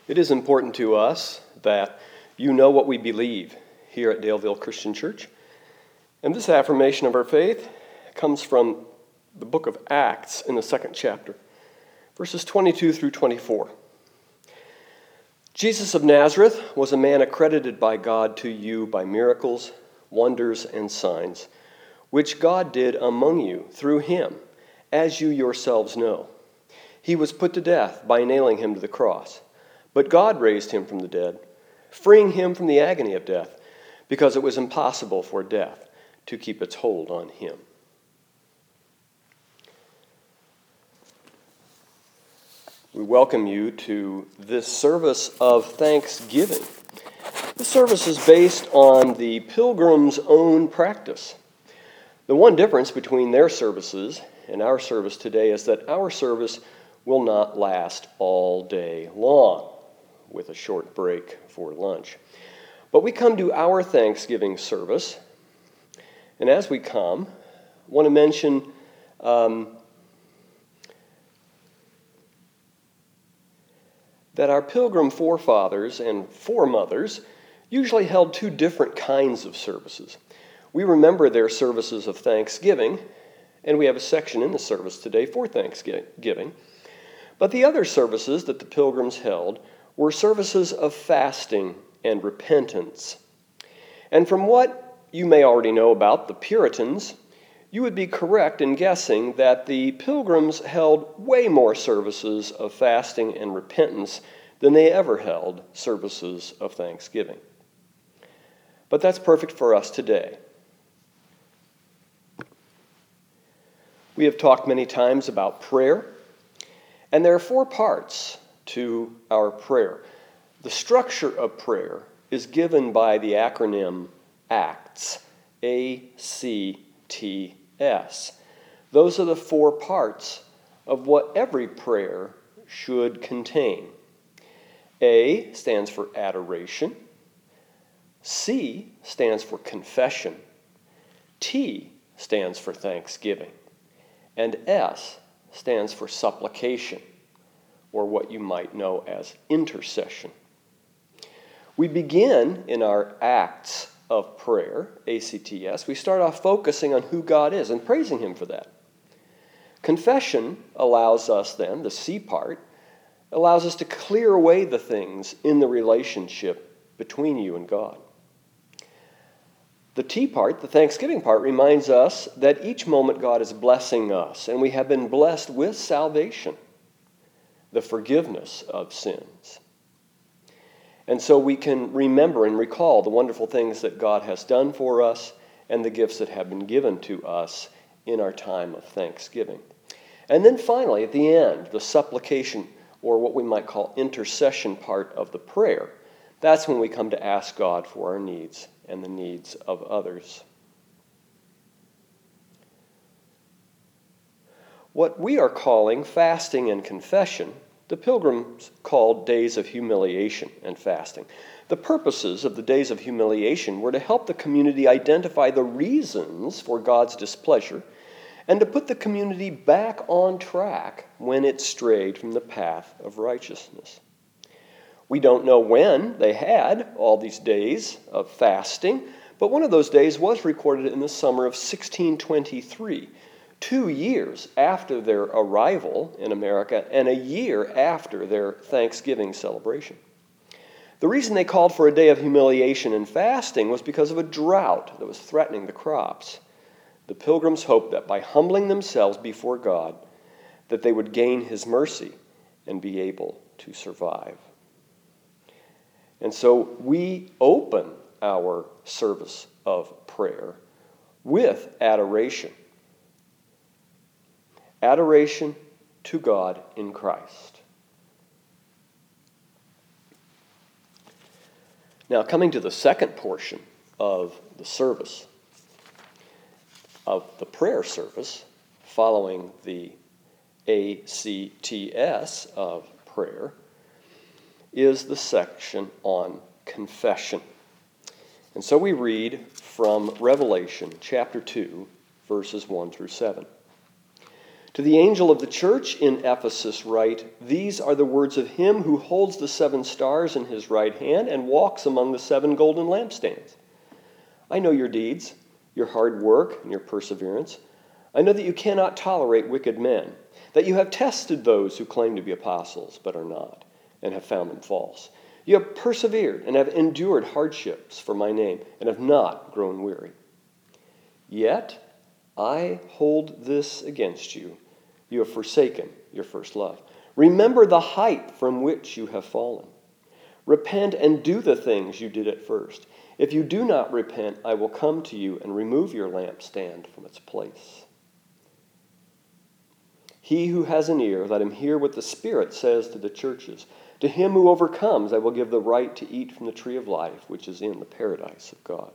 It is important to us that you know what we believe here at Daleville Christian Church. And this affirmation of our faith comes from the book of Acts in the 2nd chapter, verses 22 through 24. Jesus of Nazareth was a man accredited by God to you by miracles, wonders, and signs, which God did among you through him, as you yourselves know. He was put to death by nailing him to the cross, but God raised him from the dead, freeing him from the agony of death, because it was impossible for death to keep its hold on him. We welcome you to this service of thanksgiving. This service is based on the Pilgrims' own practice. The one difference between their services and our service today is that our service will not last all day long, with a short break for lunch. But we come to our Thanksgiving service, and as we come, I want to mention that our Pilgrim forefathers and foremothers usually held two different kinds of services. We remember their services of thanksgiving, and we have a section in the service today for thanksgiving. But the other services that the Pilgrims held were services of fasting and repentance. And from what you may already know about the Puritans, you would be correct in guessing that the Pilgrims held way more services of fasting and repentance than they ever held services of thanksgiving. But that's perfect for us today. We have talked many times about prayer, and there are 4 parts to our prayer. The structure of prayer is given by the acronym ACTS, A-C-T-S. Those are the 4 parts of what every prayer should contain. A stands for adoration. C stands for confession. T stands for thanksgiving. And S stands for supplication, or what you might know as intercession. We begin in our acts of prayer, ACTS. We start off focusing on who God is and praising him for that. Confession allows us then, the C part, allows us to clear away the things in the relationship between you and God. The T part, the thanksgiving part, reminds us that each moment God is blessing us, and we have been blessed with salvation, the forgiveness of sins. And so we can remember and recall the wonderful things that God has done for us and the gifts that have been given to us in our time of thanksgiving. And then finally, at the end, the supplication, or what we might call intercession part of the prayer. That's when we come to ask God for our needs and the needs of others. What we are calling fasting and confession, the Pilgrims called days of humiliation and fasting. The purposes of the days of humiliation were to help the community identify the reasons for God's displeasure and to put the community back on track when it strayed from the path of righteousness. We don't know when they had all these days of fasting, but one of those days was recorded in the summer of 1623, 2 years after their arrival in America and a year after their Thanksgiving celebration. The reason they called for a day of humiliation and fasting was because of a drought that was threatening the crops. The Pilgrims hoped that by humbling themselves before God, that they would gain his mercy and be able to survive. And so we open our service of prayer with adoration. Adoration to God in Christ. Now, coming to the second portion of the service, of the prayer service, following the ACTS of prayer, is the section on confession. And so we read from Revelation chapter 2, verses 1 through 7. To the angel of the church in Ephesus write, "These are the words of him who holds the 7 stars in his right hand and walks among the 7 golden lampstands. I know your deeds, your hard work, and your perseverance. I know that you cannot tolerate wicked men, that you have tested those who claim to be apostles but are not, and have found them false. You have persevered and have endured hardships for my name, and have not grown weary. Yet I hold this against you. You have forsaken your first love. Remember the height from which you have fallen. Repent and do the things you did at first. If you do not repent, I will come to you and remove your lampstand from its place. He who has an ear, let him hear what the Spirit says to the churches. To him who overcomes, I will give the right to eat from the tree of life, which is in the paradise of God."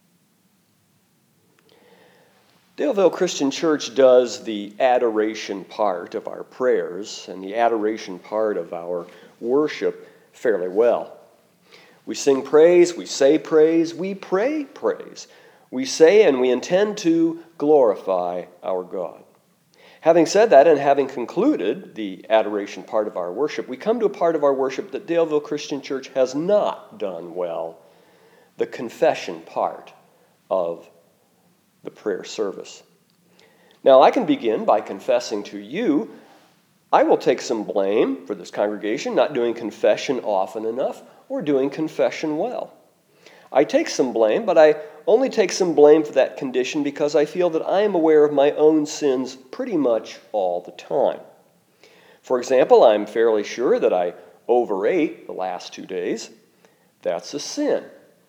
Daleville Christian Church does the adoration part of our prayers and the adoration part of our worship fairly well. We sing praise, we say praise, we pray praise. We say and we intend to glorify our God. Having said that, and having concluded the adoration part of our worship, we come to a part of our worship that Daleville Christian Church has not done well, the confession part of the prayer service. Now, I can begin by confessing to you, I will take some blame for this congregation not doing confession often enough or doing confession well. I take some blame, but I only take some blame for that condition because I feel that I am aware of my own sins pretty much all the time. For example, I'm fairly sure that I overate the last 2 days. That's a sin.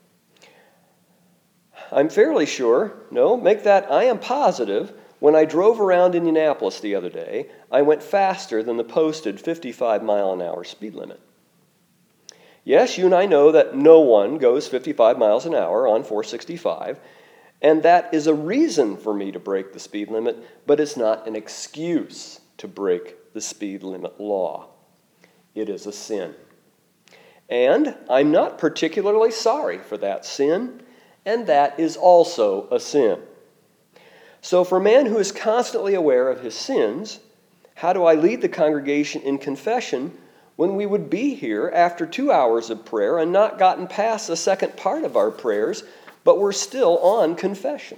I'm fairly sure, I am positive, when I drove around Indianapolis the other day, I went faster than the posted 55-mile-an-hour speed limit. Yes, you and I know that no one goes 55 miles an hour on 465, and that is a reason for me to break the speed limit, but it's not an excuse to break the speed limit law. It is a sin. And I'm not particularly sorry for that sin, and that is also a sin. So for a man who is constantly aware of his sins, how do I lead the congregation in confession when we would be here after 2 hours of prayer and not gotten past the second part of our prayers, but we're still on confession?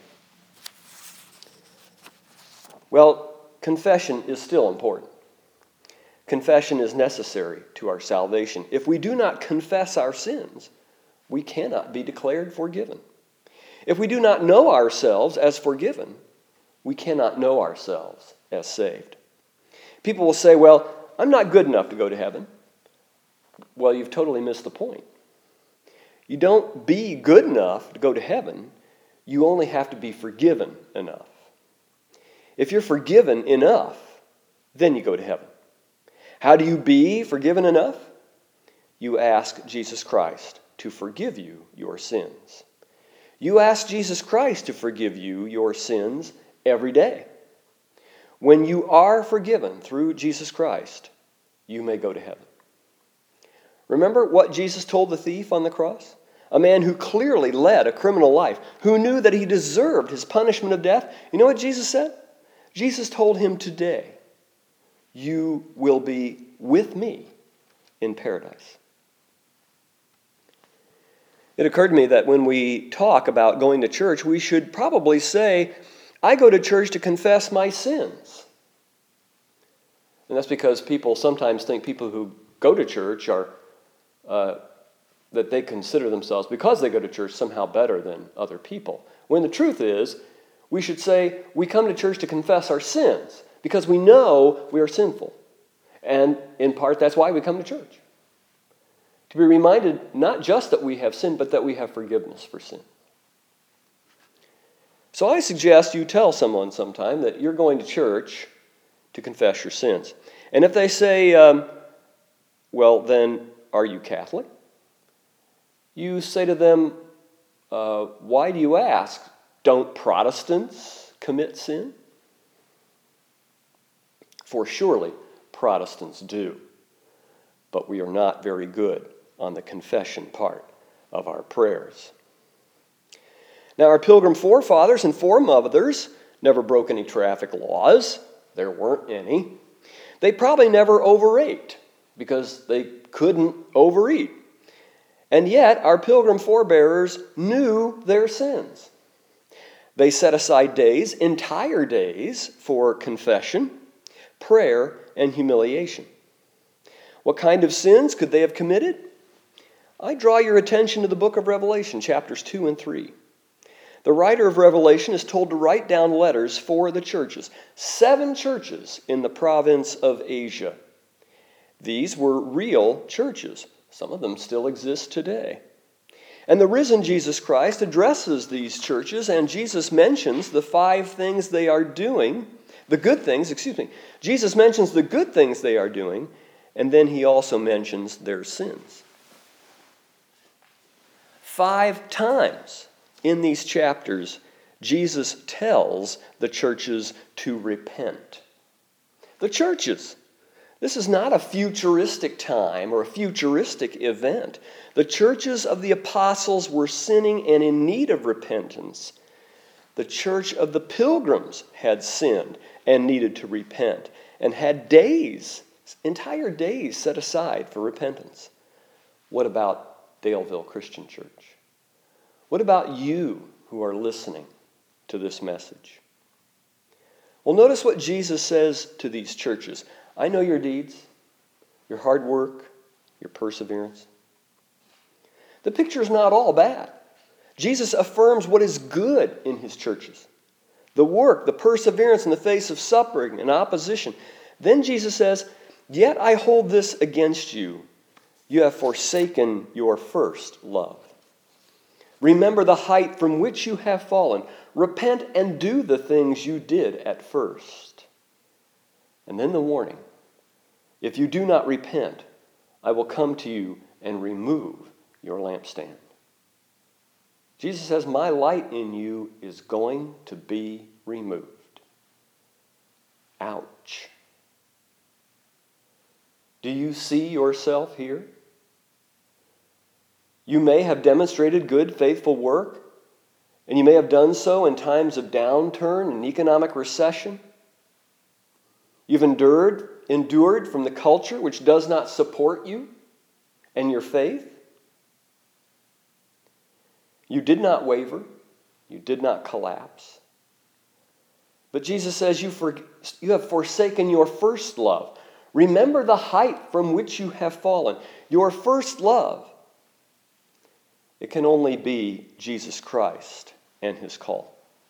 Well, confession is still important. Confession is necessary to our salvation. If we do not confess our sins, we cannot be declared forgiven. If we do not know ourselves as forgiven, we cannot know ourselves as saved. People will say, well, I'm not good enough to go to heaven. Well, you've totally missed the point. You don't be good enough to go to heaven. You only have to be forgiven enough. If you're forgiven enough, then you go to heaven. How do you be forgiven enough? You ask Jesus Christ to forgive you your sins. You ask Jesus Christ to forgive you your sins every day. When you are forgiven through Jesus Christ, you may go to heaven. Remember what Jesus told the thief on the cross? A man who clearly led a criminal life, who knew that he deserved his punishment of death. You know what Jesus said? Jesus told him, today, you will be with me in paradise. It occurred to me that when we talk about going to church, we should probably say, I go to church to confess my sins. And that's because people sometimes think people who go to church are, that they consider themselves, because they go to church, somehow better than other people. When the truth is, we should say, we come to church to confess our sins, because we know we are sinful. And in part, that's why we come to church. To be reminded not just that we have sinned, but that we have forgiveness for sin. So I suggest you tell someone sometime that you're going to church to confess your sins. And if they say, well, then, are you Catholic? You say to them, why do you ask? Don't Protestants commit sin? For surely Protestants do. But we are not very good on the confession part of our prayers. Now, our Pilgrim forefathers and foremothers never broke any traffic laws. there weren't any. They probably never overate because they couldn't overeat. And yet, our pilgrim forebearers knew their sins. They set aside days, entire days, for confession, prayer, and humiliation. What kind of sins could they have committed? I draw your attention to the book of Revelation, chapters 2 and 3. The writer of Revelation is told to write down letters for the churches, 7 churches in the province of Asia. These were real churches. Some of them still exist today. And the risen Jesus Christ addresses these churches, and Jesus mentions the 5 things they are doing, the good things, Jesus mentions the good things they are doing, and then he also mentions their sins. 5 times in these chapters, Jesus tells the churches to repent. The churches. This is not a futuristic time or a futuristic event. The churches of the apostles were sinning and in need of repentance. The church of the pilgrims had sinned and needed to repent and had days, entire days set aside for repentance. What about Daleville Christian Church? What about you who are listening to this message? Well, notice what Jesus says to these churches. I know your deeds, your hard work, your perseverance. The picture is not all bad. Jesus affirms what is good in his churches. The work, the perseverance in the face of suffering and opposition. Then Jesus says, yet I hold this against you. You have forsaken your first love. Remember the height from which you have fallen. Repent and do the things you did at first. And then the warning, if you do not repent, I will come to you and remove your lampstand. Jesus says, my light in you is going to be removed. Ouch. Do you see yourself here? You may have demonstrated good, faithful work, and you may have done so in times of downturn and economic recession. You've endured from the culture which does not support you and your faith. You did not waver. You did not collapse. But Jesus says you have forsaken your first love. Remember the height from which you have fallen. Your first love. It can only be Jesus Christ and his call.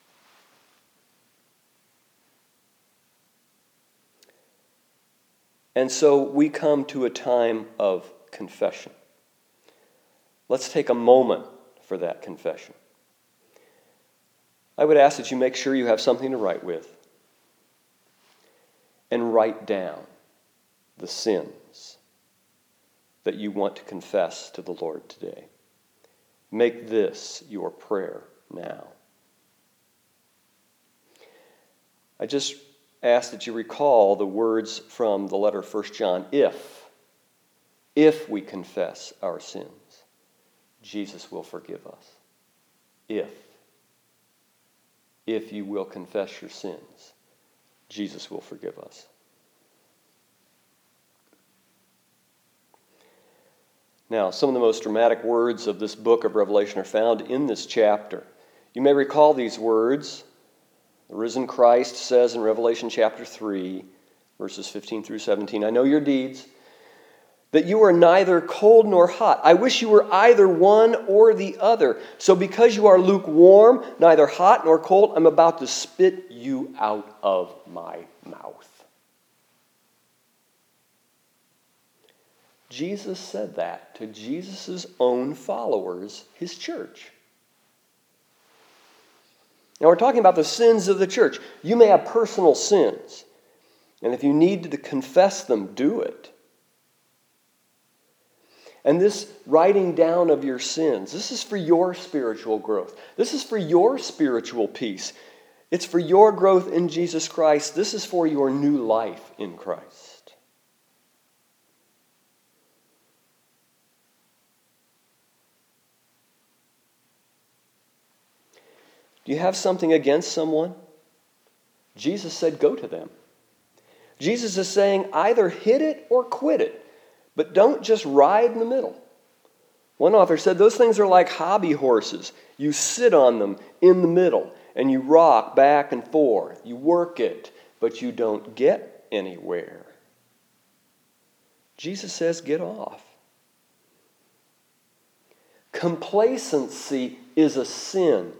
And so we come to a time of confession. Let's take a moment for that confession. I would ask that you make sure you have something to write with and write down the sins that you want to confess to the Lord today. Make this your prayer now. I just ask that you recall the words from the letter of 1 John. If we confess our sins, Jesus will forgive us. If you will confess your sins, Jesus will forgive us. Now, some of the most dramatic words of this book of Revelation are found in this chapter. You may recall these words. The risen Christ says in Revelation chapter 3, verses 15 through 17, I know your deeds, that you are neither cold nor hot. I wish you were either one or the other. So because you are lukewarm, neither hot nor cold, I'm about to spit you out of my mouth. Jesus said that to Jesus' own followers, his church. Now we're talking about the sins of the church. You may have personal sins. And if you need to confess them, do it. And this writing down of your sins, this is for your spiritual growth. This is for your spiritual peace. It's for your growth in Jesus Christ. This is for your new life in Christ. Do you have something against someone? Jesus said, go to them. Jesus is saying either hit it or quit it, but don't just ride in the middle. One author said those things are like hobby horses. You sit on them in the middle and you rock back and forth. You work it, but you don't get anywhere. Jesus says get off. Complacency is a sin.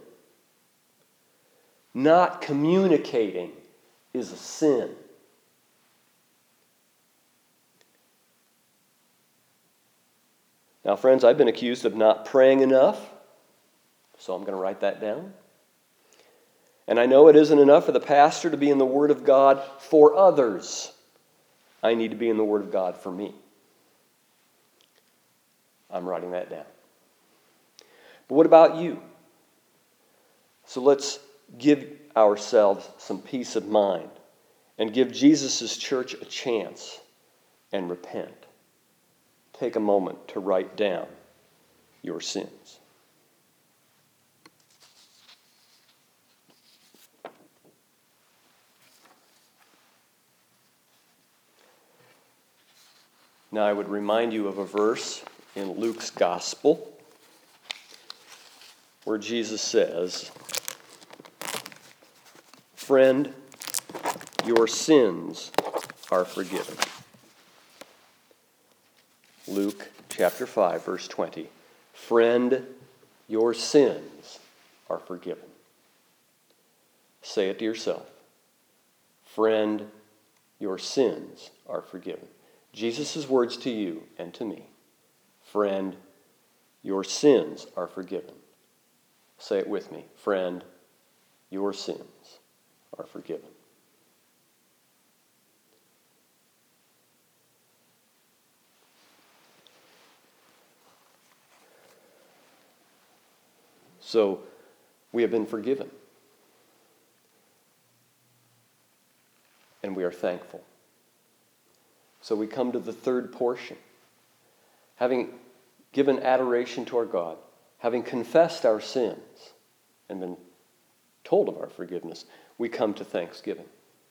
Not communicating is a sin. Now, friends, I've been accused of not praying enough, so I'm going to write that down. And I know it isn't enough for the pastor to be in the Word of God for others. I need to be in the Word of God for me. I'm writing that down. But what about you? So let's give ourselves some peace of mind and give Jesus' church a chance and repent. Take a moment to write down your sins. Now I would remind you of a verse in Luke's Gospel where Jesus says, "Friend, your sins are forgiven." Luke chapter 5, verse 20. "Friend, your sins are forgiven." Say it to yourself. Friend, your sins are forgiven. Jesus' words to you and to me. Friend, your sins are forgiven. Say it with me. Friend, your sins are forgiven. So, we have been forgiven. And we are thankful. So we come to the third portion. Having given adoration to our God, having confessed our sins, and been told of our forgiveness, we come to thanksgiving.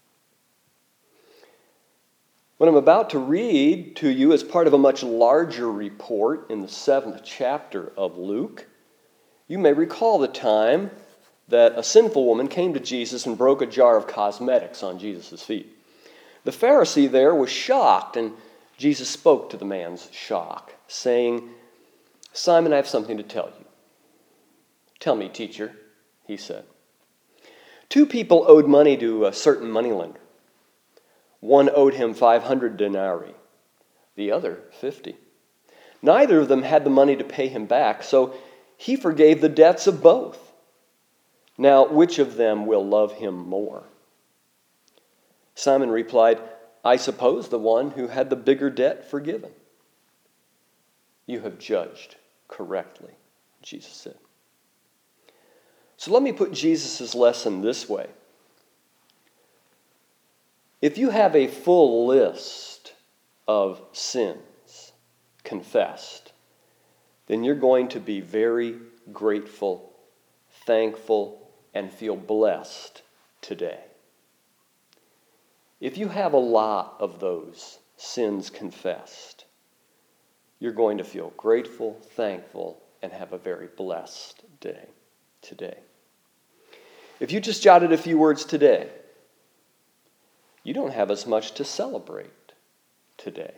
What I'm about to read to you is part of a much larger report in the 7th chapter of Luke. You may recall the time that a sinful woman came to Jesus and broke a jar of cosmetics on Jesus' feet. The Pharisee there was shocked, and Jesus spoke to the man's shock, saying, "Simon, I have something to tell you." "Tell me, teacher," he said. 2 people owed money to a certain moneylender. One owed him 500 denarii, the other 50. Neither of them had the money to pay him back, so he forgave the debts of both. Now, which of them will love him more? Simon replied, "I suppose the one who had the bigger debt forgiven." "You have judged correctly," Jesus said. So let me put Jesus' lesson this way. If you have a full list of sins confessed, then you're going to be very grateful, thankful, and feel blessed today. If you have a lot of those sins confessed, you're going to feel grateful, thankful, and have a very blessed day today. If you just jotted a few words today, you don't have as much to celebrate today.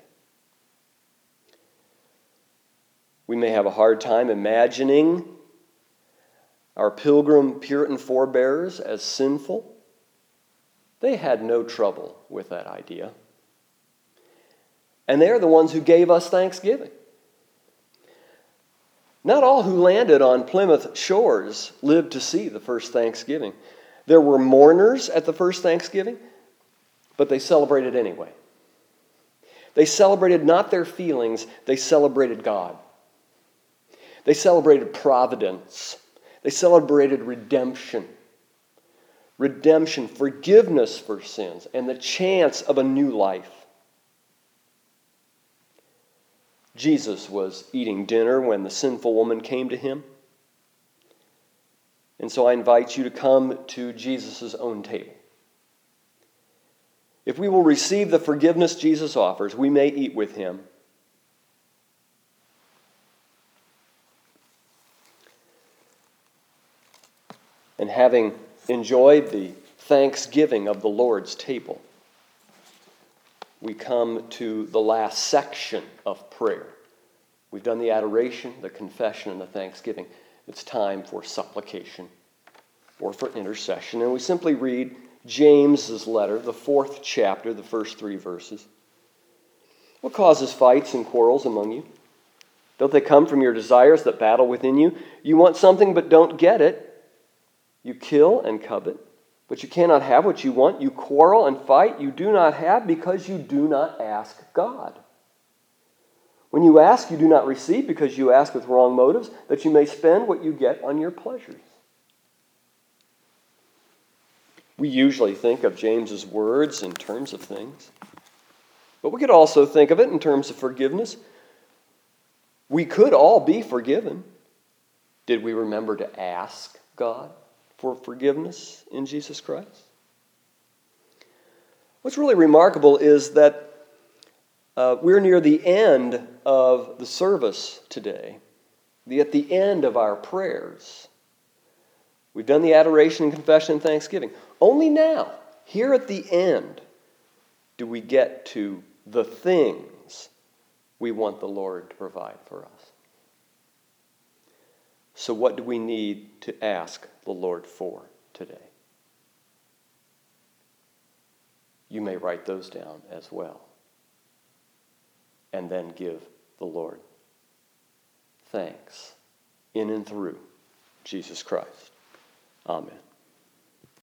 We may have a hard time imagining our pilgrim Puritan forebears as sinful. They had no trouble with that idea. And they're the ones who gave us Thanksgiving. Not all who landed on Plymouth shores lived to see the first Thanksgiving. There were mourners at the first Thanksgiving, but they celebrated anyway. They celebrated not their feelings, they celebrated God. They celebrated providence. They celebrated redemption. Redemption, forgiveness for sins, and the chance of a new life. Jesus was eating dinner when the sinful woman came to him. And so I invite you to come to Jesus' own table. If we will receive the forgiveness Jesus offers, we may eat with him. And having enjoyed the thanksgiving of the Lord's table, we come to the last section of prayer. We've done the adoration, the confession, and the thanksgiving. It's time for supplication or for intercession. And we simply read James's letter, the 4th chapter, the first 3 verses. What causes fights and quarrels among you? Don't they come from your desires that battle within you? You want something but don't get it. You kill and covet, but you cannot have what you want. You quarrel and fight. You do not have because you do not ask God. When you ask, you do not receive because you ask with wrong motives, that you may spend what you get on your pleasures. We usually think of James's words in terms of things, but we could also think of it in terms of forgiveness. We could all be forgiven. Did we remember to ask God for forgiveness in Jesus Christ? What's really remarkable is that we're near the end of the service today, at the end of our prayers. We've done the adoration and confession and thanksgiving. Only now, here at the end, do we get to the things we want the Lord to provide for us. So what do we need to ask the Lord for today? You may write those down as well. And then give the Lord thanks in and through Jesus Christ. Amen.